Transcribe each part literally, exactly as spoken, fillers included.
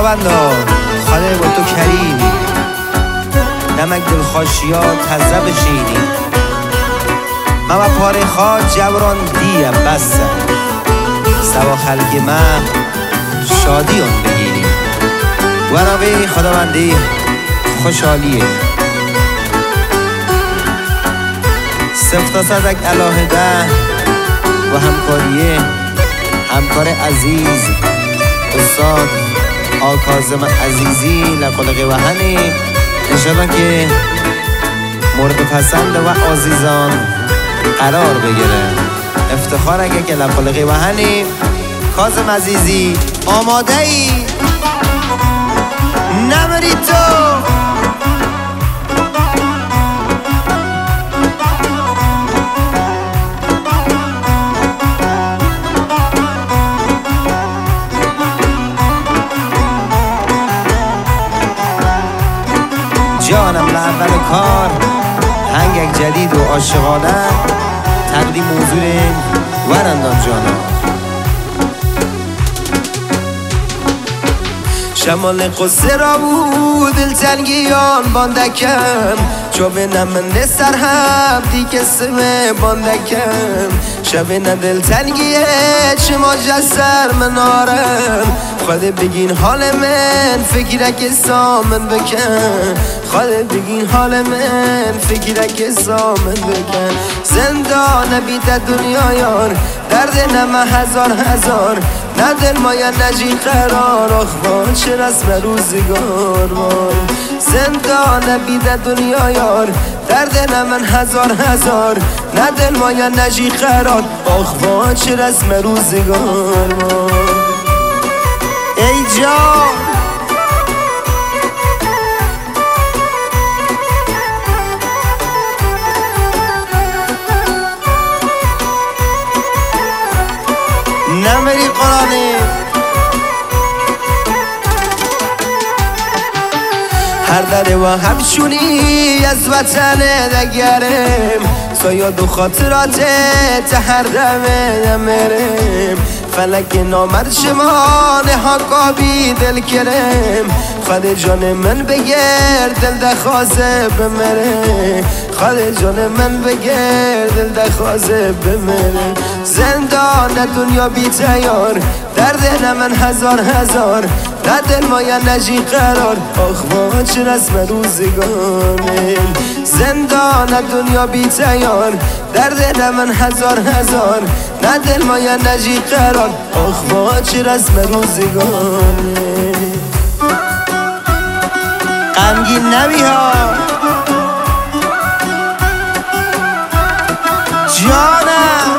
خداوندا خدا با تو کریمی، نمک دلخوشیا تزه بشینی. مما پاره خواه جبران دیم بسته، سوا خلق من شادی اون بگیریم. ونوی خداوندی خوشحالیه سفت صدق علاهده و همکاریه همکار عزیز استاد آکازم عزیزی لقلق وحنی. انشاءالله که مورد پسند و عزیزان قرار بگیره. افتخار اگه که لقلق وحنی کازم عزیزی آماده ای نمری تو جانم لعول کار هنگک جدید و عاشقانه تقدیم موضوع ورندان جانا. شمال قصه را بود دلتنگیان باندکم چوب نمنده سر هم دیگه سمه باندکم شب ندل تنگیه چه ما جسر منارم خود بگین حال من فکرک سامن بکن خود بگین حال من فکرک سامن بکن. زندان بیت دنیا یار درد نمه هزار هزار ندل مایا نجی قرار آخوان چه رسم روزگار وای. زندان بیت دنیا یار درد نمن هزار هزار ندل مایا نجی قرار آخوان چه رسم روزگار وای. ای جان نمری قرآنی هر دره و همشونی از وطن دگرم ساید و خاطرات هر دمه نمرم فلک نامرد شما نهاقابی دل کرم خود جان من بگر دل دخوازه بمره خود جان من بگر دل دخوازه بمره. زندان دنیا بی تیار درد من هزار هزار نه دل مایا نجی قرار آخوان چه رسم روزگانه. زندان دنیا بی تیار درد من هزار هزار نه دل مایا نجی قرار آخوان چه رسم روزگانه. غمگین نبی ها جانم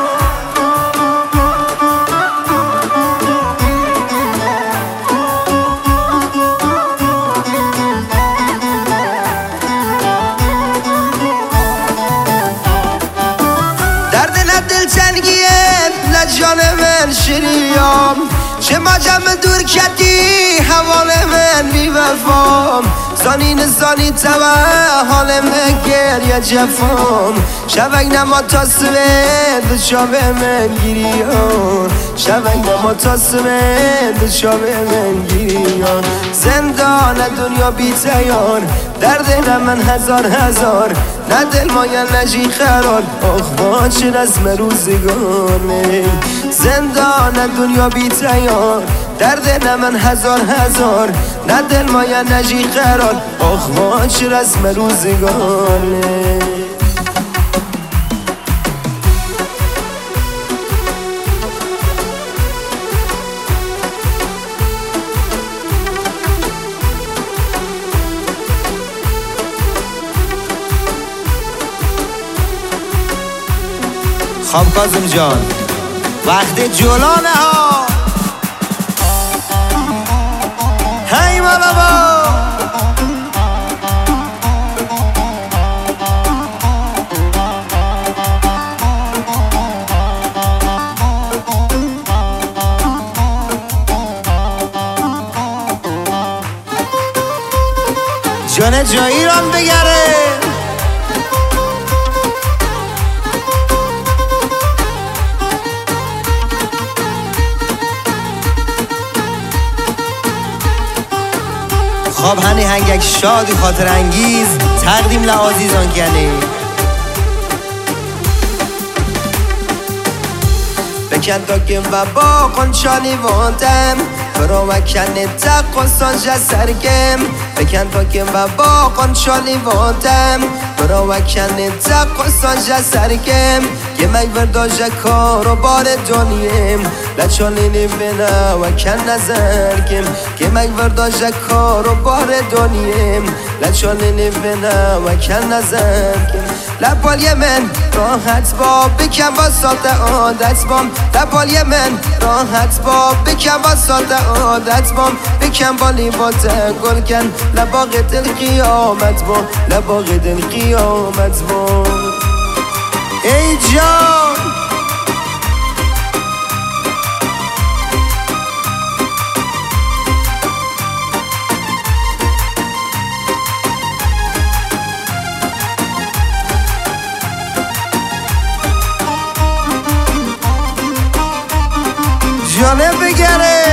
درد نه دل تنگیه نه جان من شریام چه مجمع دور کردی حوال من بی وفام زانین زانی تبا حال من گریه جفام شبک نما تا سوه دو شابه من گیریان شبک نما تا سوه دو شابه من گیریان. زندان دنیا بی تیار درد من هزار هزار نه دل مایا نجی قرار آخوان چه رسم روزگانه. زندان دنیا بی تیار درد من هزار هزار نه دل مایا نجی قرار آخوان چه رسم روزگانه. خب کاظم جان وقت جولانه ها هی بابا جان جایی رام بگره خواب هنی هنگک شادی خاطر انگیز تقدیم لعزیزان کنی بکن داکم و با قنچانی واندم برو وکن تقصان جسرگم بکن داکم و با قنچانی واندم برو وکن تقصان جسرگم که مگ برداجه کار و بار دنیم لچانی نمینا وکن نظرگم که مگ برداجه کار و بار دنیم لچانی نمینا وکن نظرگم لبالی من راحت با بکن با ساده عادت بام لبالی من راحت با بکن با ساده عادت بام بکن با لیبات گل کن لباغ دل قیامت با لباغ دل قیامت با ای جان جانه بگره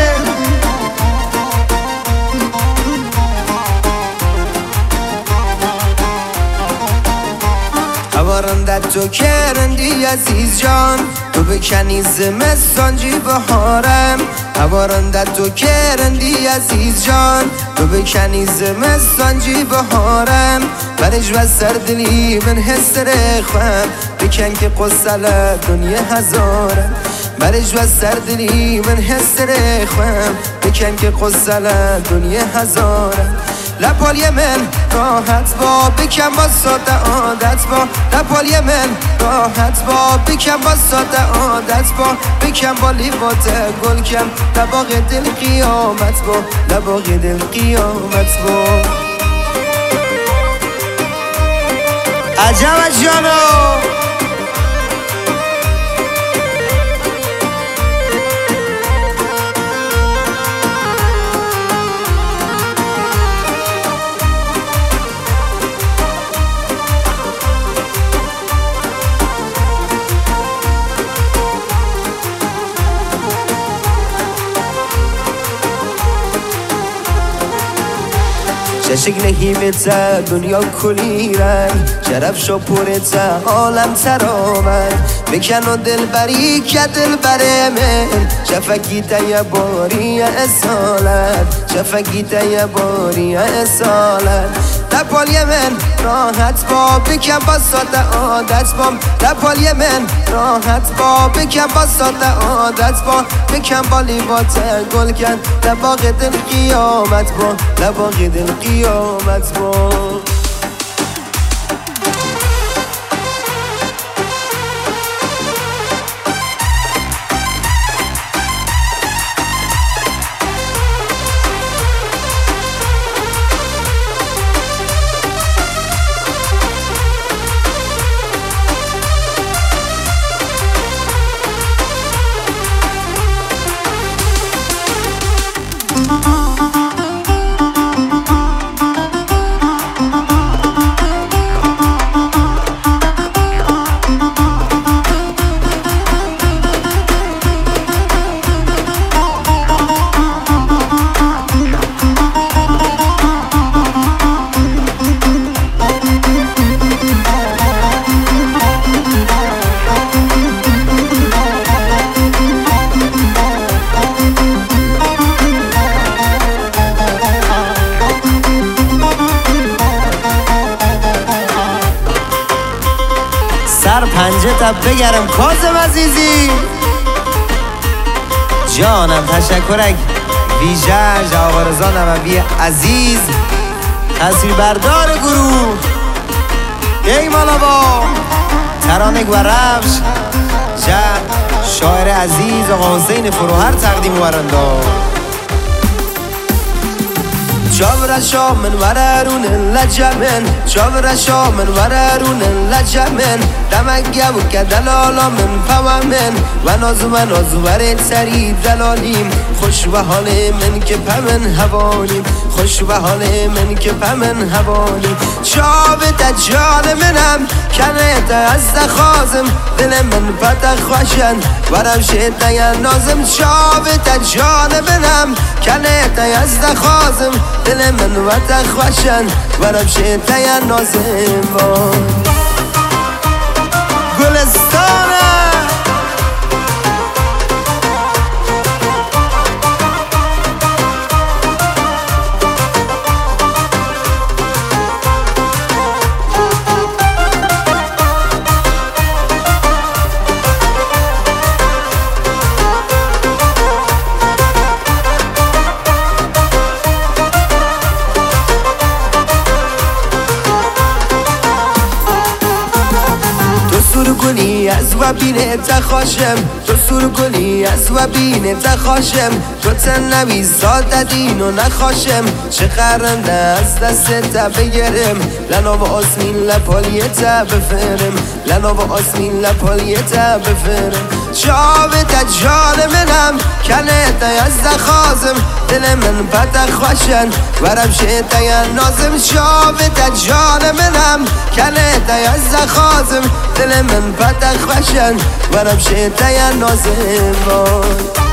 هوارندت تو کرندی عزیز جان تو بکنی زمستان جی بهارم هوارندت تو کرندی عزیز جان تو بکنی زمستان جی بهارم برش و سردلی من حس رخم بکن که قصه دنیا هزارم برش و سردلی من حس رخم بکن که قصه دنیا هزارم لپالی من راحت با بکن با ساده عادت با لپالی من راحت با بکن با ساده عادت با بکن با لیبات گل کن لباغ دل قیامت با لباغ دل قیامت با عجب جانو چشک نهیمت دنیا کلی رنگ شرف شو پورت عالم ترامد بکن و دل بری که دل بره من شفکی تیه باری اصالت شفکی تیه باری اصالت لپالی من راحت با بکن با ساده عادت بام لپالی من راحت با بکن با ساده عادت با بکن با لیبات گل کن لباغ دل قیامت با لباغ دل قیامت با سر پنجه تب بگرم کازم عزیزی جانم تشکرک ویژه آقا رضا نووی عزیز تصویر بردار گروه ای مالابا ترانه و رفش جه شاعر عزیز آقا حسین فروهر تقدیم ورندا چاورشا من وررون لجمن چاورشا من وررون لجمن دمگه و که دلالا من پوامن و نازو و نازو ورد سری دلالیم خوش و حال من که پمن حوالیم خوش و حال من که پمن حوالیم شابت جان منم کنه از دخوازم دل من پتخ خوشن ورم شد یا نازم شابت جان منم کنه از دخوازم دل من پتخ خوشن ورم شد یا نازم گلستانه سور گلی از و بینه تخاشم تو سور گلی از و بینه تخاشم تو تنوی زاد دین و نخاشم چه قرنده از دست تا بگرم لنا و آسمین لپالیه تا بفرم لنا و آسمین لپالیه تا بفرم شابت جان منم کنه تا از دخوازم دل من پتخ خوشن ورم شد یا نازم شابت جان منم کنه تا از دخوازم دل من پتخ خوشن ورم شد یا نازم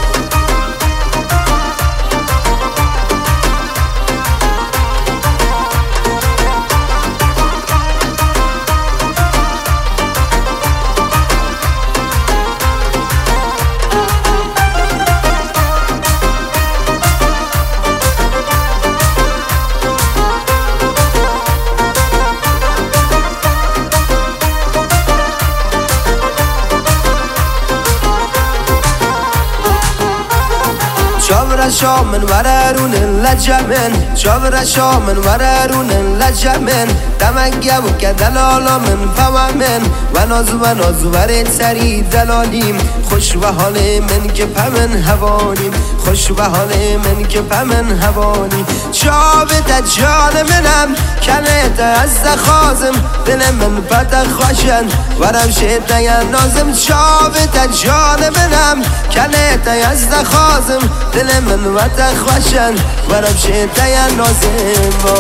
شاور شامن ورارون لجمن شاور شامن ورارون لجمن دمگه و که دلالا من پوامن و نازو و نازو ورد سری دلالیم خوش و حال من که پمن حوالیم خوش و حال من که پمن حوالیم شابت جان منم کنه تا از دخوازم دل من پتخ خوشن ورم شد یا نازم شابت جان منم کنه تا از دخوازم دل من پتخ خوشن ورم شد یا نازم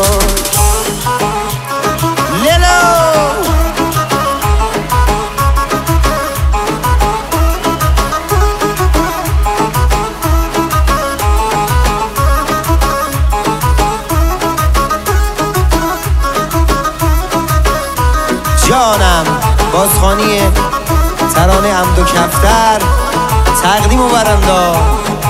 لیلو جانم بازخوانی ترانه عمد و کفتر تقدیم و برنده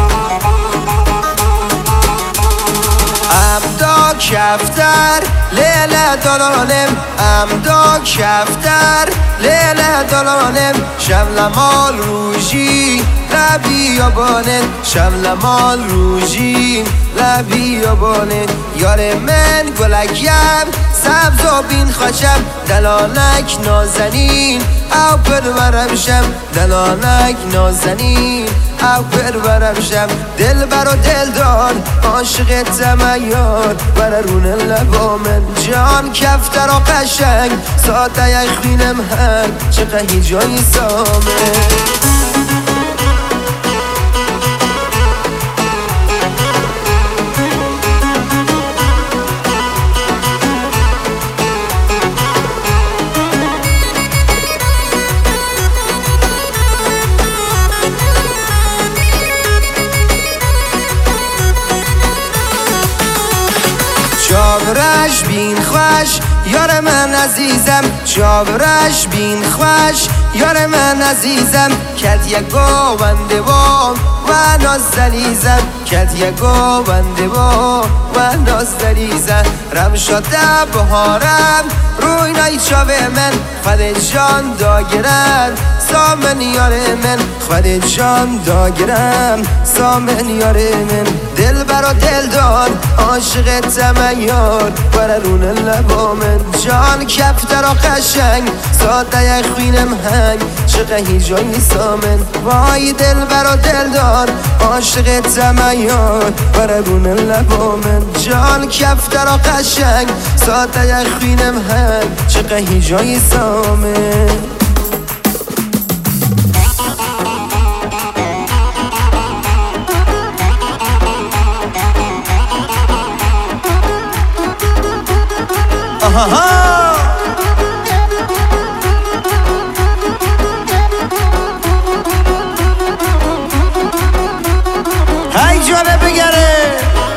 عمد کفتر لیله دلالم عمد کفتر لیله دلالم شمل مال روژی لبی آبانه شمل مال روژی لبی آبانه یار من گلگیم سبز و بین خوشم دلانک نازنین او پرورم شم دلانک نازنین او پرورم شم دل بر و دل دار عاشق تمیار برارون لبامن جان کفتر و قشنگ ساده یک خینم هنگ چقدر هیجایی سامه چاورش بین خوش یار من عزیزم چاورش بین خوش یار من عزیزم کت یک گوونده با و ناز دلیزم کت یک گوونده با و ناز دلیزم رم شده بهارم روی نای چاوه من خود جان داگرن سامن یار من خود جان داگرم سامن یار من دل برا دل دار عاشق تمیار برارون لبا من جان کفتر و قشنگ ساده یک خوینم هنگ چقه هیجایی سامن وای دل برا دل دار عاشق تمیار برارون لبا من جان کفتر و قشنگ ساده یک خوینم هنگ چقه هیجایی سامن آها های جانه بگره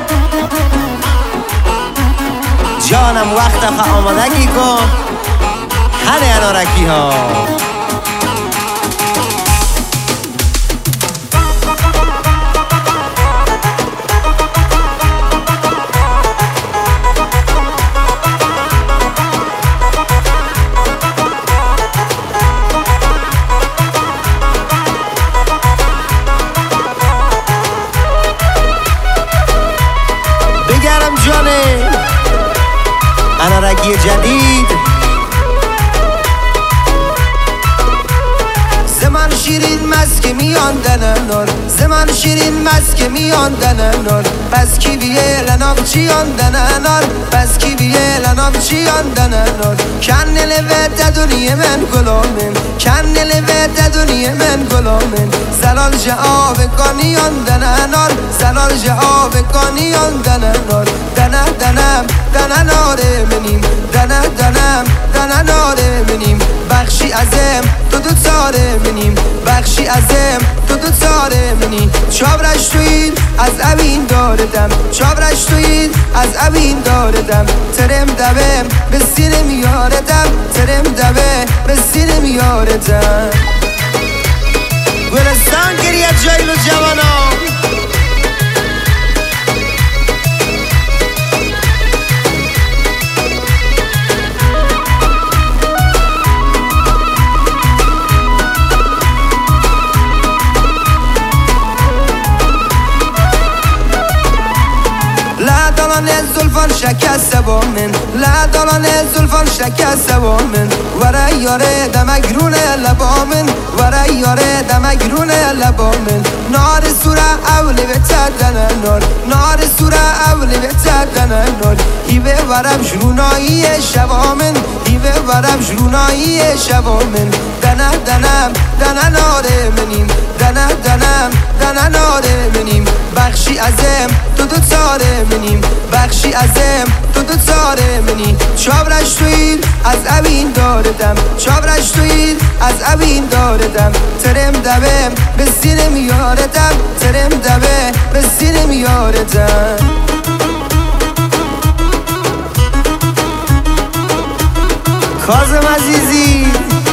جانم وقت خواهد آمادگی کن هنه انارکی ها بگرم جانه انارکی جدید زمان شیرین مسک میاندن نور زمان شیرین مسک میاندن نور بس کی بیه لناب چیاندن نور بس کی بیه لناب چیاندن نور کنل وید دنیا من گلومن کنل وید دنیا من گلومن زلال جواب کانیاندن نور زلال جواب کانیاندن نور دنا دنم دنا ناره منیم دنا دنم دنا ناره منیم بخشی ازم تو دو تاره منیم بخشی ازم تو دو تاره منی چابرش توید از اوین داردم چابرش توید از اوین داردم ترم دبم به سینه میاردم ترم دبه به سینه میاردم گلستان گریه جایلو جوانان زلفان شکسته با من لعدالان زلفان شکسته با من ورای یاره دمگرون لبا من ورای یاره دمگرون لبا من نار سوره اولی به تدن نار نار سوره اولی به تدن نار هیوه ورم جرونایی شبا من هیوه ورم جرونایی شبا من دنه دنم دنه ناره منیم دنه دنم دنه ناره منیم بخشی ازم تو دو تاره منیم بخشی ازم تو دو تاره منی چابرش توید از اوین داردم چابرش توید از اوین داردم ترم دبم به سینه میاردم ترم دبه به سینه میاردم کاظم عزیزی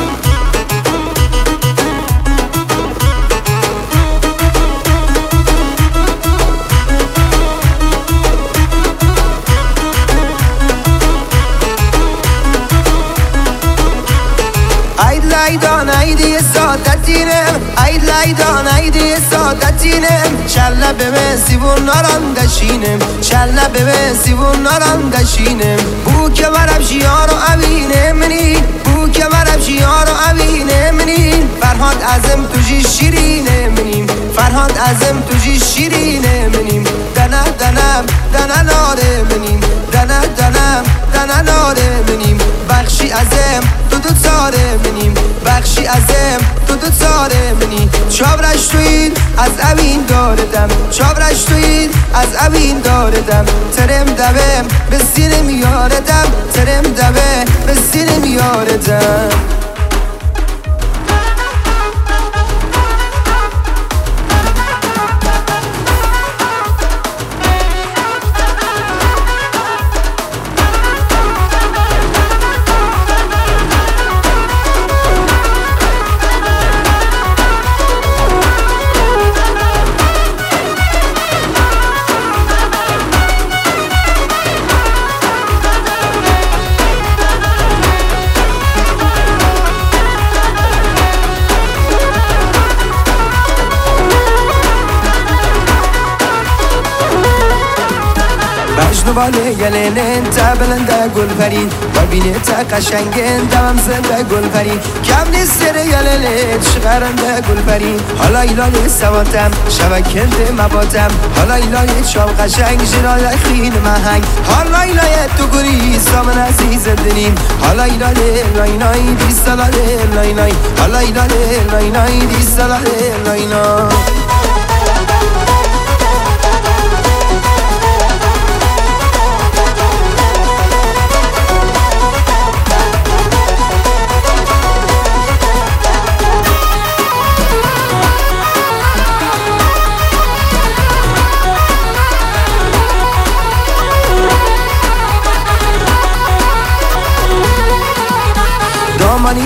لایدان ایدی سادتینم اید لایدان ایدی سادتینم چله به سیبون ناران دشینم چله به سیبون ناران دشینم بو که ورم شیارو اوینه منی بو که ورم شیارو اوینه منی فرهاد ازم توجی شیرینه منیم فرهاد ازم توجی شیرینه منیم دنه دنم دنه ناره منیم دنه دنم دنه ناره منیم بخشی ازم تو دو تاره منیم بخشی ازم تو دو تاره منی چابرش توید از اوین داردم چابرش توید از اوین داردم ترم دبم به سینه میاردم ترم دبه به سینه میاردم باله گلنن تا بلنده گل پری و بینه تا قشنگن دوام زنده گل پری کم نیست سر گلنن شغرنده گل پری حالا ایلال سواتم شبکنده مباتم حالا ایلال چاو قشنگ جنال خین محنگ حالا ایلال تو گری سامن عزیز دنیم حالا ایلال لاینای دی سلاله لاینای حالا ایلال لاینای دی سلاله لاینای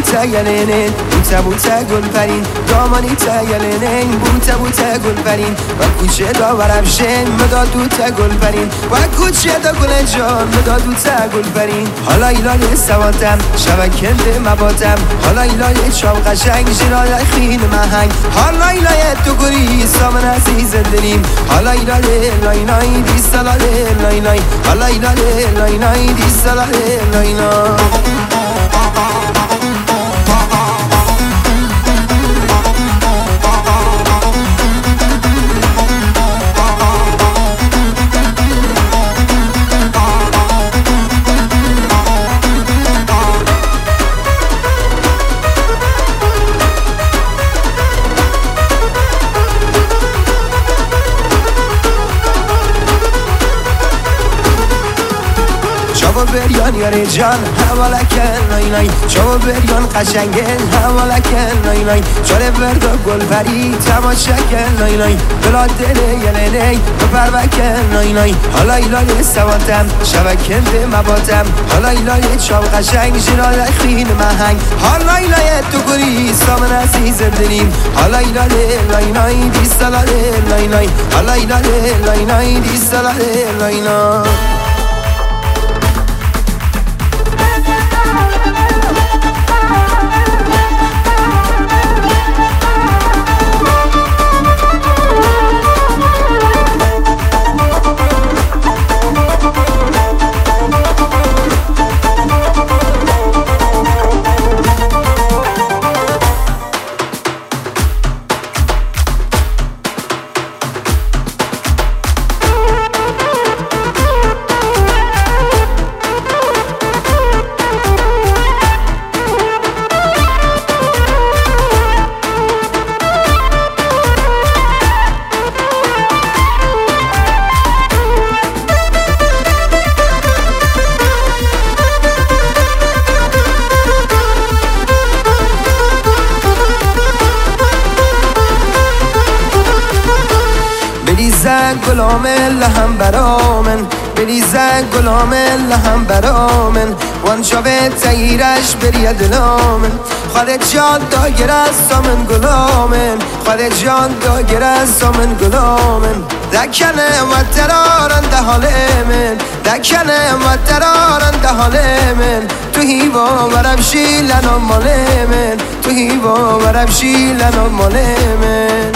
بوته گلنین بوته بوته گل پرین دامانی تا گلنین بوته بوته گل پرین و کوچه دا برفشین مداد دوته گل پرین و کوچه دا گل جان مداد دوته گل پرین حالا ایلای سواتم شبکنده مباتم حالا ایلای چاو قشنگ جنال خین محنگ حالا ایلای تو گری سامن عزیز دلیم حالا ایلای لای لای دی سلاله لای لای حالا ایلای لای لای دی سلاله لای لای شبا بریان یاره جان حوالکن نای نای شبا بریان قشنگن حوالکن نای نای چاره وردا گل پری تماشکن نای نای بلا دله یله نی بپروکن نای نای حالا ایلای سواتم شبکنده مباتم حالا ایلای چاو قشنگ جنال خین محنگ حالا ایلای تو گری سامن عزیز دلیم حالا ایلای لای لای دی سلاله لای لای حالا ایلای لای لای دی سلاله لای لای بریزن گلام لهم برامن بریزن گلام لهم برامن وان شاوه تایرش برید دلامن خالد جان داگر از سامن گلامن خالد جان داگر از سامن گلامن دکنه و ترارن ده حالمن دکنه و ترارن ده حالمن تو هیوا ورفشی لنا مالمن تو هیوا ورفشی لنا مالمن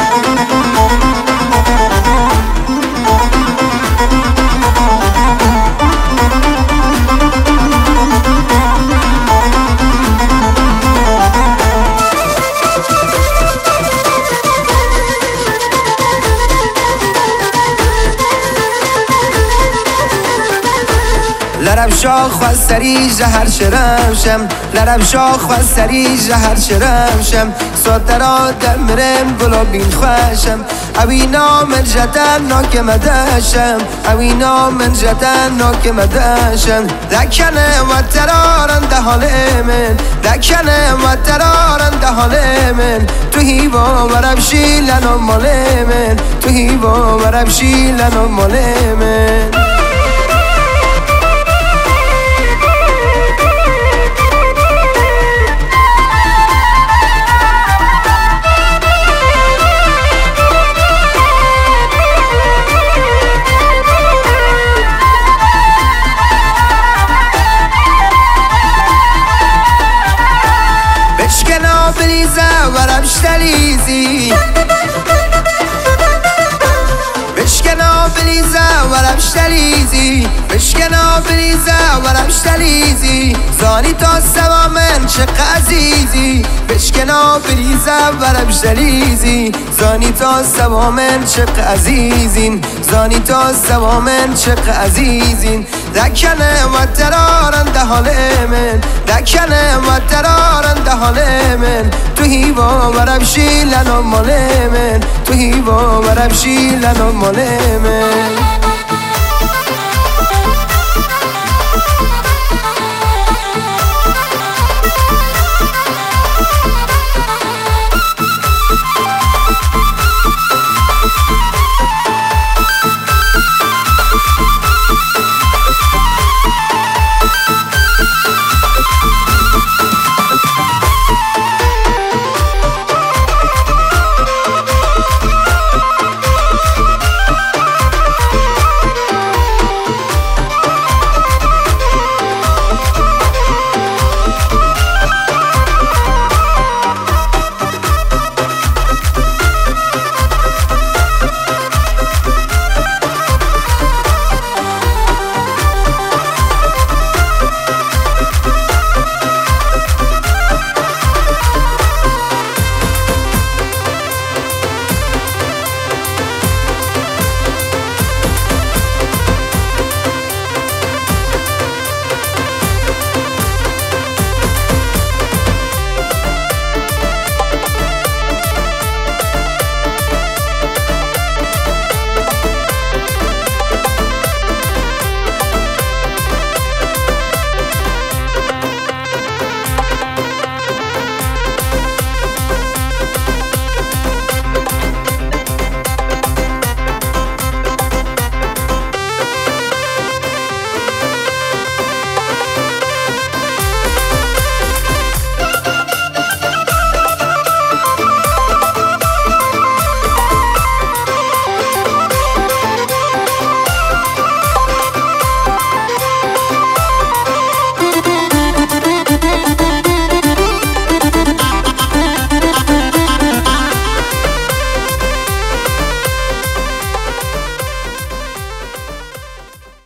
لرم شاخ و سری جهر شرمشم لرم شاخ و سری جهر شرمشم صدرا دمرم گلابین خوشم اوینا من جتن ناک مدشم اوینا من جتن ناک مدشم دکنه و ترارن ده حال من دکنه و ترارن ده حال من تو هیوا ورفشی لنا مال من تو هیوا ورفشی لنا مال من بشکنا بریزه ورم شتلیزی بشکنا بریزه ورم شتلیزی بشکنا بریزه ورم شتلیزی زانی تا سوا من چه عزیزی بشکنا بریزه ورم شتلیزی زانی تا سوا من چه عزیزین زانی تا سوا من چه عزیزین دکنه و ترارن ده حال من دکنه و ترارن ده حال من تو هیوا ورفشی لنا مال من تو هیوا ورفشی لنا مال من